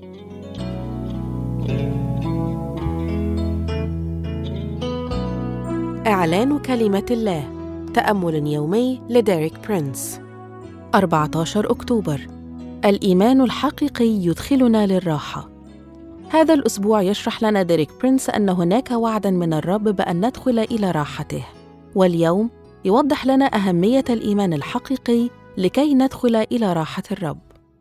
إعلان كلمة الله، تأمل يومي لديريك برينس. 14 أكتوبر، الإيمان الحقيقي يدخلنا للراحة. هذا الأسبوع يشرح لنا ديريك برينس أن هناك وعداً من الرب بأن ندخل إلى راحته، واليوم يوضح لنا أهمية الإيمان الحقيقي لكي ندخل إلى راحة الرب.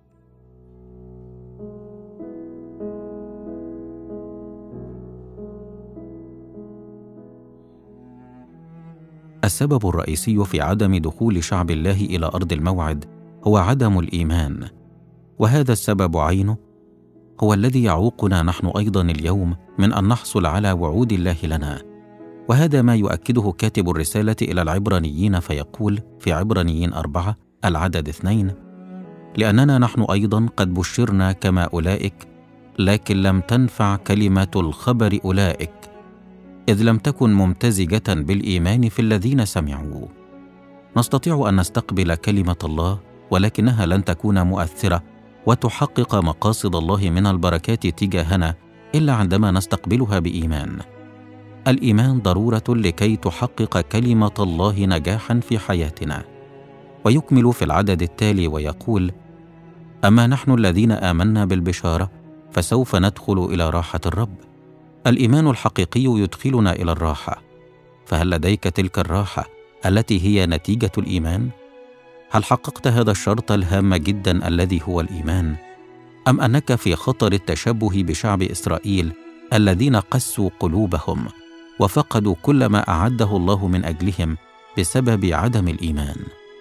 السبب الرئيسي في عدم دخول شعب الله إلى أرض الموعد هو عدم الإيمان، وهذا السبب عينه هو الذي يعوقنا نحن أيضاً اليوم من أن نحصل على وعود الله لنا. وهذا ما يؤكده كاتب الرسالة إلى العبرانيين فيقول في عبرانيين 4 العدد 2: لأننا نحن أيضاً قد بشرنا كما أولئك، لكن لم تنفع كلمة الخبر أولئك، إذ لم تكن ممتزجة بالإيمان في الذين سمعوا. نستطيع أن نستقبل كلمة الله، ولكنها لن تكون مؤثرة وتحقق مقاصد الله من البركات تجاهنا إلا عندما نستقبلها بإيمان. الإيمان ضرورة لكي تحقق كلمة الله نجاحا في حياتنا. ويكمل في العدد التالي ويقول: أما نحن الذين آمنا بالبشارة فسوف ندخل إلى راحة الرب. الإيمان الحقيقي يدخلنا إلى الراحة. فهل لديك تلك الراحة التي هي نتيجة الإيمان؟ هل حققت هذا الشرط الهام جدا الذي هو الإيمان؟ أم أنك في خطر التشبه بشعب إسرائيل الذين قسوا قلوبهم وفقدوا كل ما أعده الله من أجلهم بسبب عدم الإيمان؟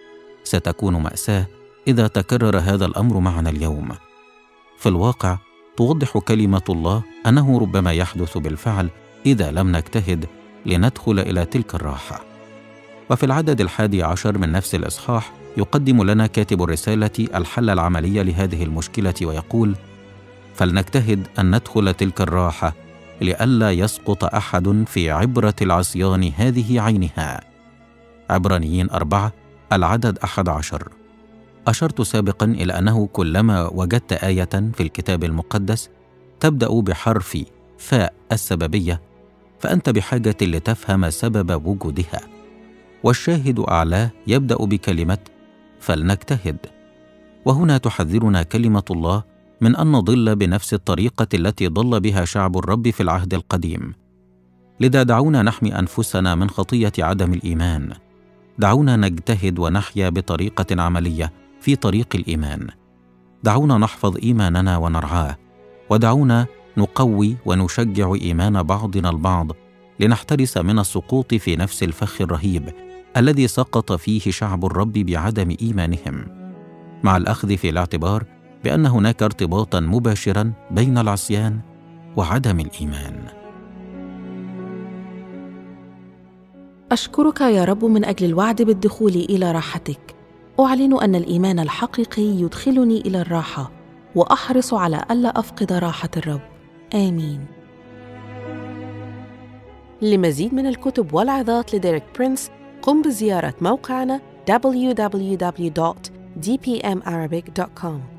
ستكون مأساة إذا تكرر هذا الأمر معنا اليوم. في الواقع توضح كلمة الله أنه ربما يحدث بالفعل إذا لم نجتهد لندخل إلى تلك الراحة. وفي العدد 11 من نفس الإصحاح يقدم لنا كاتب الرسالة الحل العملي لهذه المشكلة ويقول: فلنجتهد أن ندخل تلك الراحة لئلا يسقط أحد في عبرة العصيان هذه عينها. عبرانيين 4 العدد 11. أشرت سابقاً إلى أنه كلما وجدت آية في الكتاب المقدس تبدأ بحرف فاء السببية، فأنت بحاجة لتفهم سبب وجودها. والشاهد أعلاه يبدأ بكلمة فلنجتهد. وهنا تحذرنا كلمة الله من أن نضل بنفس الطريقة التي ضل بها شعب الرب في العهد القديم. لذا دعونا نحمي أنفسنا من خطية عدم الإيمان. دعونا نجتهد ونحيا بطريقة عملية في طريق الإيمان. دعونا نحفظ إيماننا ونرعاه، ودعونا نقوي ونشجع إيمان بعضنا البعض لنحترس من السقوط في نفس الفخ الرهيب الذي سقط فيه شعب الرب بعدم إيمانهم، مع الأخذ في الاعتبار بأن هناك ارتباطا مباشرا بين العصيان وعدم الإيمان. أشكرك يا رب من أجل الوعد بالدخول إلى راحتك. أعلن أن الإيمان الحقيقي يدخلني إلى الراحة، وأحرص على ألا أفقد راحة الرب. آمين. لمزيد من الكتب والعظات لديريك برينس قم بزيارة موقعنا www.dpmarabic.com.